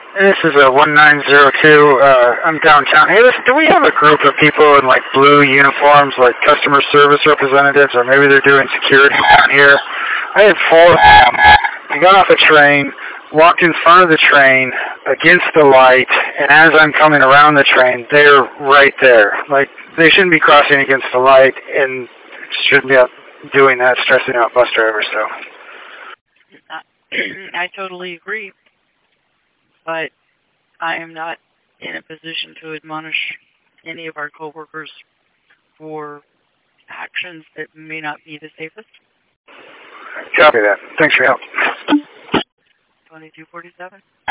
This is a 1902. I'm downtown. Hey, listen, do we have a group of people in like blue uniforms, like customer service representatives, or maybe they're doing security down here? I had four of them. They got off a train, walked in front of the train against the light, and as I'm coming around the train, they're right there. Like, they shouldn't be crossing against the light and shouldn't be out doing that, stressing out bus drivers, so. I totally agree, but I am not in a position to admonish any of our coworkers for actions that may not be the safest. Copy that. Thanks for your help. 2247.